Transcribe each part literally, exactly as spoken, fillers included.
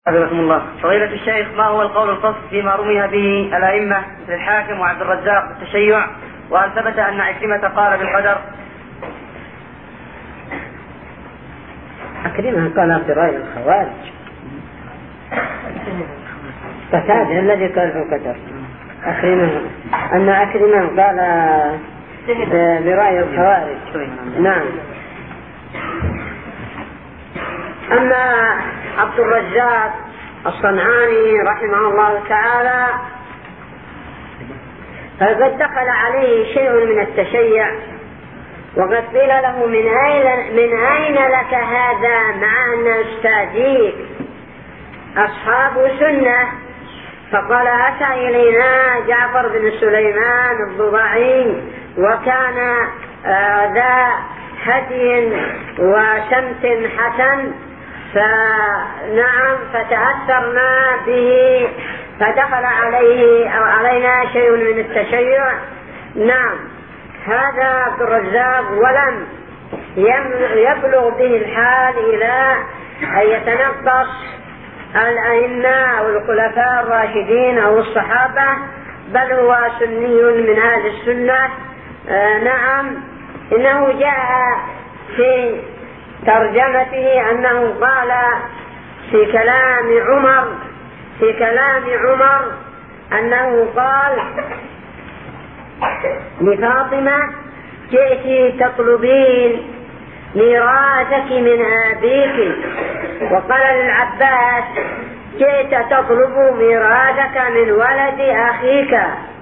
حفظكم الله. فضيلة الشيخ، ما هو القول الفصل فيما رمي به الأئمة مثل الحاكم وعبد الرزاق بالتشيع؟ وهل ثبت أن عكرمة قال بالقدر؟ عكرمة قال برأي الخوارج، قتادة الذي قال بالقدر. عكرمة أن عكرمة قال برأي الخوارج. نعم. أما عبد الرزاق الصنعاني رحمه الله تعالى فقد دخل عليه شيء من التشيع، وقد قيل له من أين, من أين لك هذا مع أن أستاذيك أصحاب سنة؟ فقال: أتى إلينا جعفر بن سليمان الضبعي وكان ذا هدي وسمت حسن، فنعم فتأثرنا به فدخل عليه أو علينا شيء من التشيع. نعم، هذا عبد الرزاق ولم يبلغ به الحال إلى أن يتنقص الأئمة أو الخلفاء الراشدين أو الصحابة، بل هو سني من أهل السنة. آه نعم، إنه جاء في ترجمته أنه قال في كلام عمر في كلام عمر أنه قال لفاطمة: جئت تطلبين ميراثك من أبيك. وقال للعباس: جئت تطلب ميراثك من ولد أخيك.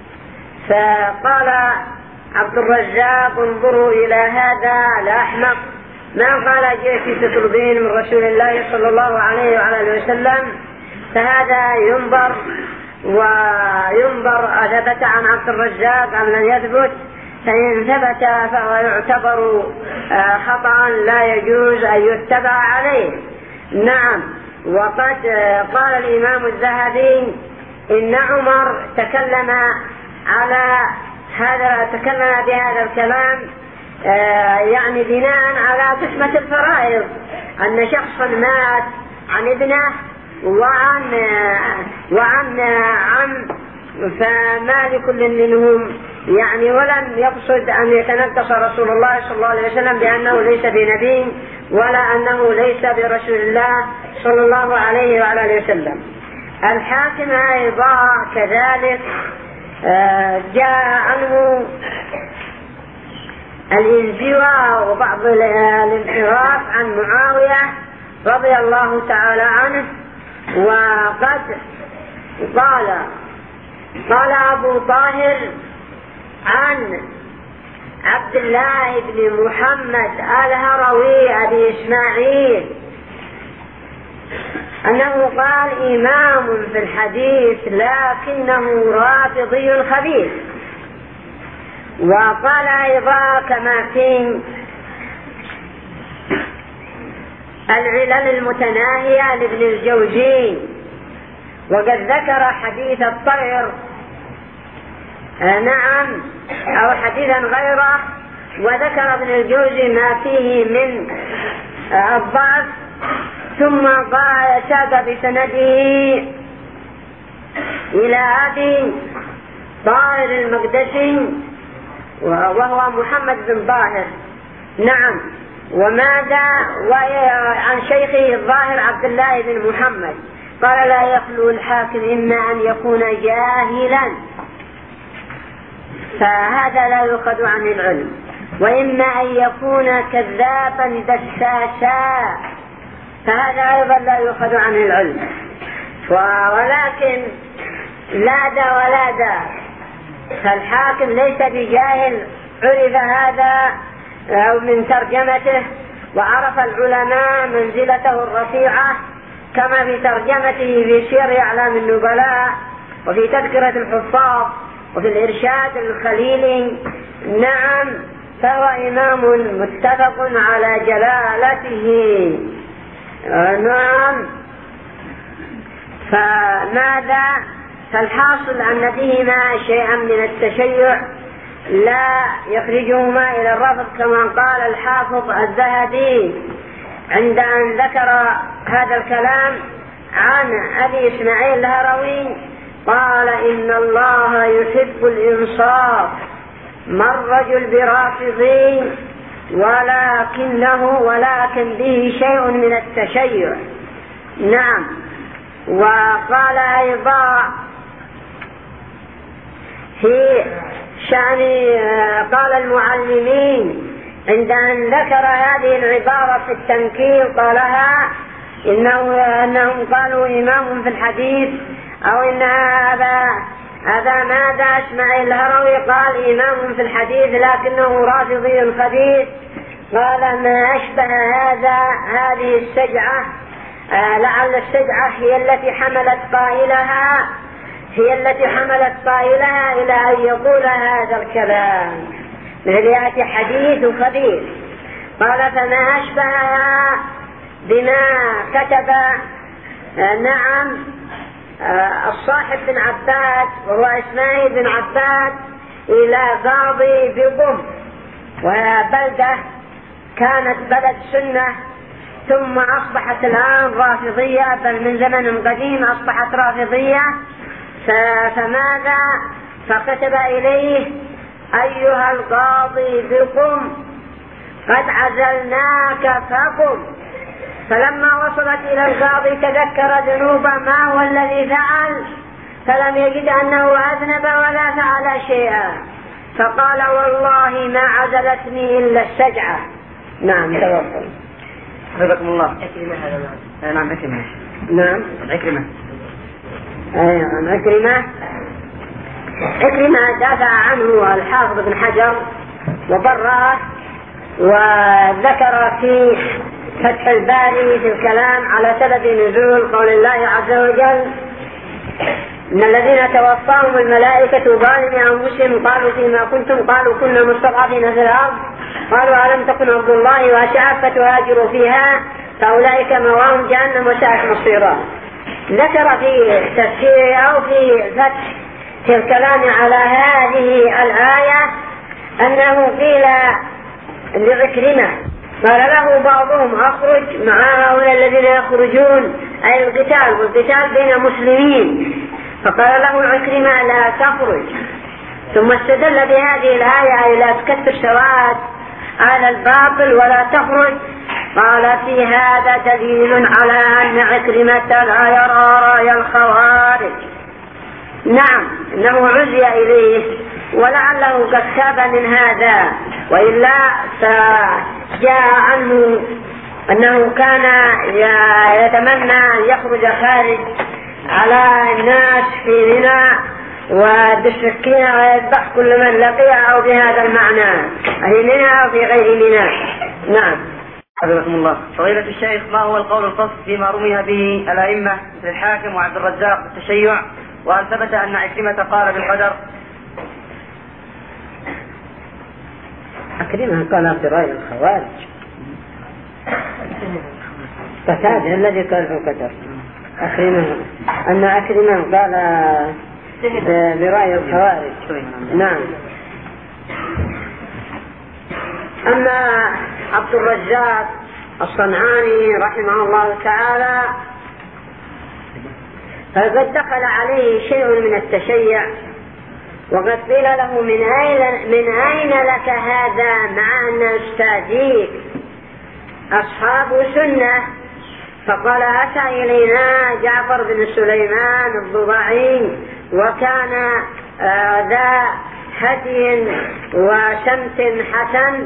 فقال عبد الرزاق: انظروا إلى هذا الأحمق، ما قال جئت تطلبين من رسول الله صلى الله عليه وعلى وسلم. فهذا ينظر وينظر أثبت عن عبد الرزاق أم لم يثبت، فإن ثبت فهو يعتبر خطأ لا يجوز أن يتبع عليه. نعم. وقد قال الإمام الذهبي إن عمر تكلم على هذا تكلم بهذا الكلام آه يعني بناء على قسمة الفرائض، أن شخصا مات عن ابنه وعن آه وعن آه عم، فما لكل منهم يعني، ولم يقصد أن يتنقص رسول الله صلى الله عليه وسلم بأنه ليس بنبي ولا أنه ليس برسول الله صلى الله عليه وعلى وسلم. الحاكم أيضا كذلك آه جاء عنه الانزواء وبعض الانحراف عن معاوية رضي الله تعالى عنه. وقد قال قال أبو طاهر عن عبد الله بن محمد الهروي أبي إسماعيل أنه قال: إمام في الحديث لكنه رافضي خبيث. وقال أيضا كما في العلل المتناهية لابن الجوزي، وقد ذكر حديث الطير آه نعم أو حديثا غيره، وذكر ابن الجوزي ما فيه من آه الضعف، ثم قال ساق بسنده إلى أبي طاهر المقدسي وهو محمد بن طاهر. نعم. وماذا عن شيخه الظاهر عبد الله بن محمد قال: لا يخلو الحاكم إما أن يكون جاهلا فهذا لا يؤخذ عن العلم، وإما أن يكون كذابا دساسا فهذا أيضا لا يؤخذ عن العلم. ولكن لا دا ولا دا، فالحاكم ليس بجاهل، عرف هذا أو من ترجمته، وعرف العلماء منزلته الرفيعة كما في ترجمته في سير أعلام النبلاء وفي تذكرة الحفاظ وفي الإرشاد الخليلي. نعم، فهو إمام متفق على جلالته. نعم. فماذا؟ فالحاصل أن فيهما شيئا من التشيع لا يخرجهما إلى الرفض، كما قال الحافظ الذهبي عند أن ذكر هذا الكلام عن أبي إسماعيل الهروي قال إن الله يحب الإنصاف، ما الرجل برافضي ولكنه ولكن به شيء من التشيع. نعم. وقال أيضا في شأن قال المعلمين عند أن ذكر هذه العبارة في التنكير قالها إنه أنهم قالوا إمام في الحديث، أو إن هذا هذا ماذا إسماعيل الهروي قال إمام في الحديث لكنه رافضي خبيث. قال ما أشبه هذا هذه السجعة، آه لعل السجعة هي التي حملت قائلها هي التي حملت قائلها إلى أن يقول هذا الكلام، مثل يأتي حديث خبيث. قال فما أشبهها بما كتب آه نعم آه الصاحب بن عباد وهو إسماعيل بن عباد إلى قاضي بقم، وهي بلدة كانت بلد سنة ثم أصبحت الآن رافضية، بل من زمن قديم أصبحت رافضية. فماذا فكتب إليه أيها القاضي بقم قد عزلناك فقم. فلما وصلت إلى القاضي تذكر ذنوب ما هو الذي فعل، فلم يجد أنه أذنب ولا فعل شيئا، فقال والله ما عزلتني إلا السجعة. نعم. تفضل. حفظكم الله. نعم عكرمة. نعم عكرمة. أيوة عكرمة. عكرمة دافع عنه الحافظ بن حجر وبرأه، وذكر في فتح الباري في الكلام على سبب نزول قول الله عز وجل إن الذين توفاهم الملائكة ظالمي أنفسهم قالوا فيما كنتم قالوا كنا مستضعفين في الأرض قالوا ألم تكن أرض الله واسعة فتهاجروا فيها فأولئك مواهم جهنم وساءت مصيرا. ذكر في تفسيره أو في فتح في الكلام على هذه الآية أنه قيل لعكرمة قال له بعضهم أخرج مع هؤلاء الذين يخرجون أي القتال والقتال بين مسلمين، فقال له عكرمة لا تخرج. ثم استدل بهذه الآية أي لا تكثر سواد على الباطل ولا تخرج. قال في هذا دليل على أن عكرمة لا يرى رأي الخوارج. نعم إنه عزي إليه ولعله قد تاب من هذا، وإلا فجاء عنه أنه كان يتمنى أن يخرج خارج على الناس في منى وبالسكين ويذبح كل من لقيه أو بهذا المعنى في منى أو في غير منى. نعم. حفظكم الله. فضيلة الشيخ ما هو القول الفصل فيما رمي به الأئمة مثل الحاكم وعبد الرزاق بالتشيع، وهل ثبت أن عكرمة قال بالقدر؟ عكرمة قال في رأي الخوارج، قتادة الذي قال في القدر. عكرمة أن عكرمة قال برأي الخوارج. نعم. أما عبد الرزاق الصنعاني رحمه الله تعالى فقد دخل عليه شيء من التشيع، وقد قيل له من أين, من أين لك هذا مع أن أستاذيك أصحاب سنة؟ فقال أتى إلينا جعفر بن سليمان الضباعي وكان آه ذا هدي وسمت حسن،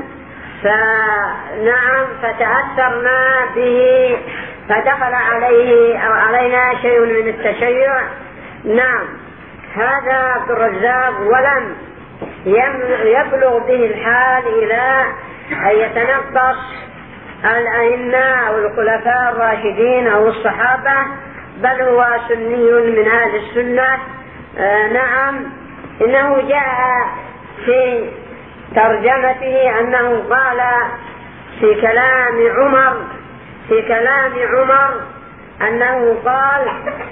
فنعم فتأثرنا به فدخل عليه أو علينا شيء من التشيع. نعم. هذا عبد الرزاق ولم يبلغ به الحال إلى أن يتنقص الأئمة أو الخلفاء الراشدين أو الصحابة، بل هو سني من أهل السنة. آه نعم. إنه جاء في ترجمته أنه قال في كلام عمر في كلام عمر أنه قال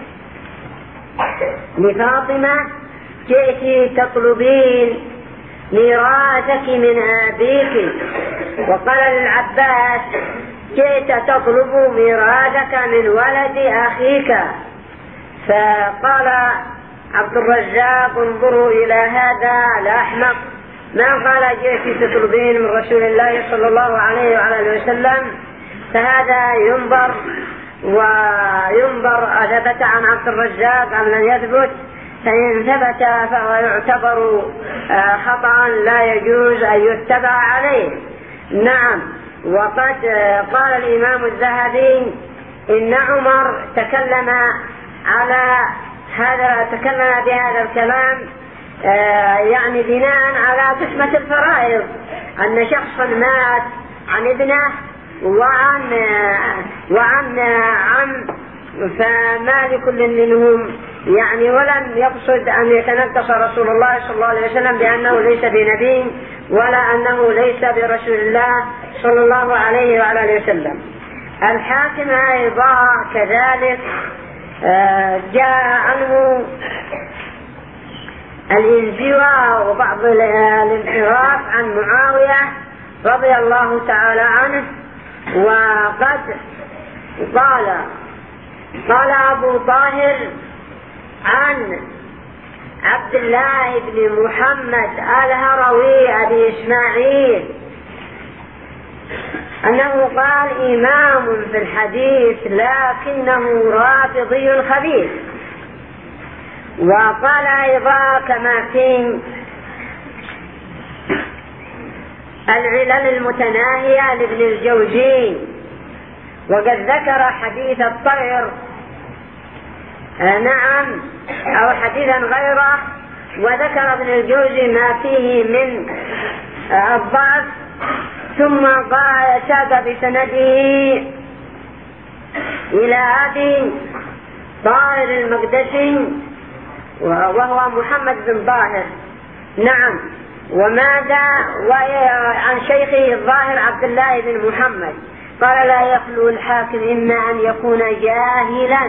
لفاطمة جئت تطلبين ميراثك من أبيك، وقال للعباس جئت تطلب ميراثك من ولد أخيك. فقال عبد الرزاق انظروا إلى هذا الأحمق، ما قال جئت تطلبين من رسول الله صلى الله عليه وعلى وسلم، فهذا ينظر وينظر أثبت عن عبد الرزاق أم لم يثبت، فإن ثبت فهو يعتبر خطأ لا يجوز أن يتبع عليه. نعم. وقد قال الإمام الذهبي إن عمر تكلم على هذا تكلم بهذا الكلام يعني بناء على قسمة الفرائض، أن شخصا مات عن ابنه وعن وعن عم، فما لكل منهم يعني، ولم يقصد أن يتنقص رسول الله صلى الله عليه وسلم بأنه ليس بنبي ولا أنه ليس برسول الله صلى الله عليه وعلى وسلم. الحاكم أيضا كذلك جاء عنه الانزواء وبعض الانحراف عن معاوية رضي الله تعالى عنه. وقد قال قال أبو طاهر عن عبد الله بن محمد الهروي أبي إسماعيل أنه قال إمام في الحديث لكنه رافضي خبيث. وقال أيضا كما في العلل المتناهية لابن الجوزي، وقد ذكر حديث الطير نعم أو حديثا غيره، وذكر ابن الجوزي ما فيه من الضعف، ثم قال ساق بسنده إلى أبي طاهر المقدسي وهو محمد بن طاهر. نعم. وماذا عن شيخه الظاهر عبد الله بن محمد قال لا يخلو الحاكم إما أن يكون جاهلا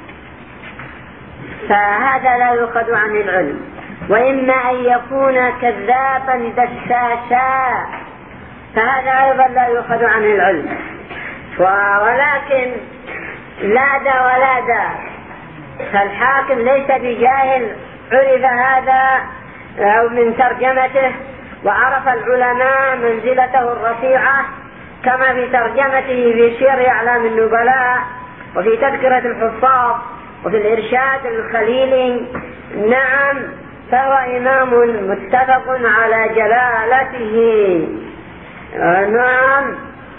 فهذا لا يؤخذ عن العلم، وإما أن يكون كذابا دساسا فهذا أيضا لا يؤخذ عن العلم. ولكن لا دا ولا دا، فالحاكم ليس بجاهل، عرف هذا أو من ترجمته، وعرف العلماء منزلته الرفيعة كما في ترجمته في سير أعلام النبلاء وفي تذكرة الحفاظ وفي الإرشاد الخليلي. نعم. فهو إمام متفق على جلالته. نعم.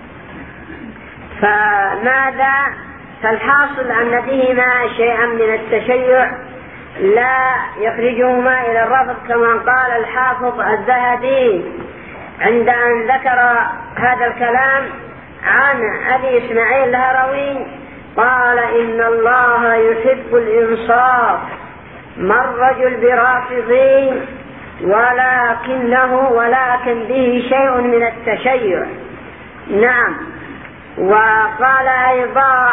فماذا؟ فالحاصل أن فيهما شيئا من التشيع لا يخرجهما إلى الرفض، كما قال الحافظ الذهبي عند أن ذكر هذا الكلام عن أبي إسماعيل الهروي، قال إن الله يحب الإنصاف، ما الرجل برافضي ولكنه ولكن به شيء من التشيع. نعم. وقال أيضا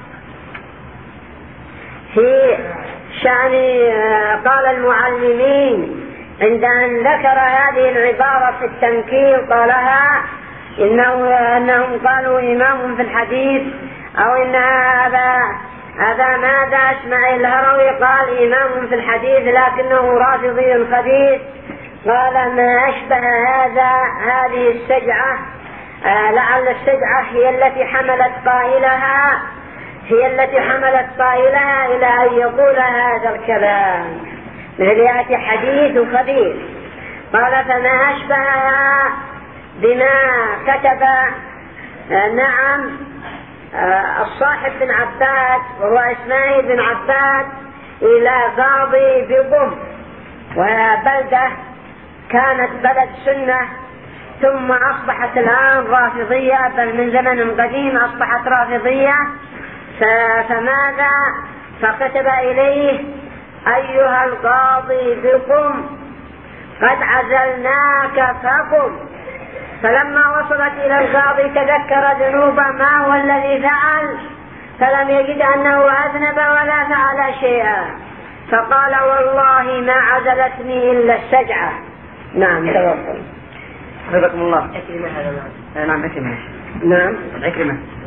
في شأن قال المعلمين عند أن ذكر هذه العبارة في التنكيل قالها إنه أنهم قالوا إمام في الحديث، أو إن هذا هذا ماذا إسماعيل الهروي قال إمام في الحديث لكنه رافضي خبيث. قال ما أشبه هذا هذه السجعة، آه لعل السجعة هي التي حملت قائلها هي التي حملت قائلها إلى أن يقول هذا الكلام، مثل يأتي حديث خبيث. قال فما أشبهها بما كتب آه نعم آه الصاحب بن عباد وهو إسماعيل بن عباد إلى قاضي بقم، وهي بلدة كانت بلد سنة ثم أصبحت الآن رافضية، بل من زمن قديم أصبحت رافضية. فماذا؟ فكتب إليه أيها القاضي بقم قد عزلناك فقم. فلما وصلت إلى القاضي تذكر ذنوب ما هو الذي فعل، فلم يجد أنه أذنب ولا فعل شيئا، فقال والله ما عزلتني إلا السجعة. نعم. تفضل. حفظكم الله. عكرمة هذا. نعم عكرمة. نعم عكرمة.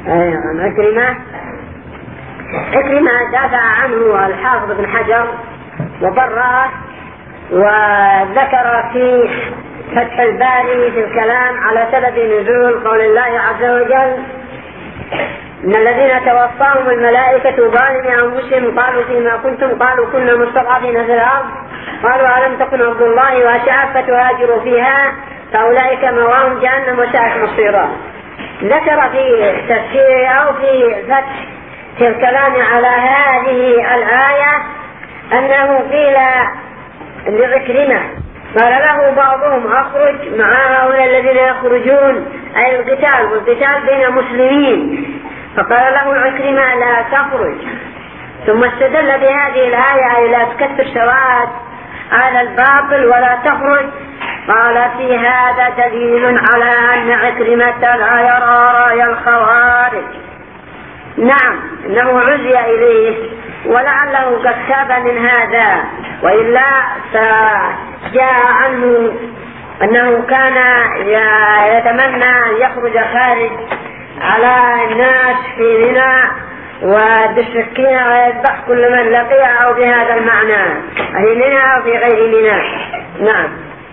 عن عكرمة. عكرمة دافع عنه الحافظ بن حجر وبرأه، وذكر في فتح الباري في الكلام على سبب نزول قول الله عز وجل: إن الذين توفاهم الملائكة ظالمي أنفسهم قالوا فيما كنتم؟ قالوا كنا مستضعفين في الأرض قالوا ألم تكن أرض الله واسعة فتهاجروا فيها فأولئك مأواهم جهنم وساءت مصيرا. ذكر في تفسير أو في فتح في الكلام على هذه الآية أنه قيل لعكرمة، قال له بعضهم: أخرج مع هؤلاء الذين يخرجون، أي القتال، والقتال بين المسلمين. فقال له عكرمة: لا تخرج. ثم استدل بهذه الآية: أي لا تكثر شواهد على الباطل ولا تخرج. قال: في هذا دليل على أن عكرمة لا يرى رأي الخوارج. نعم، إنه عزي إليه ولعله قد تاب من هذا، وإلا فجاء عنه أنه كان يتمنى أن يخرج خارج على الناس في منى وبالسكينة ويذبح كل من لقيه، أو بهذا المعنى، أي منى أو في غير منى. نعم.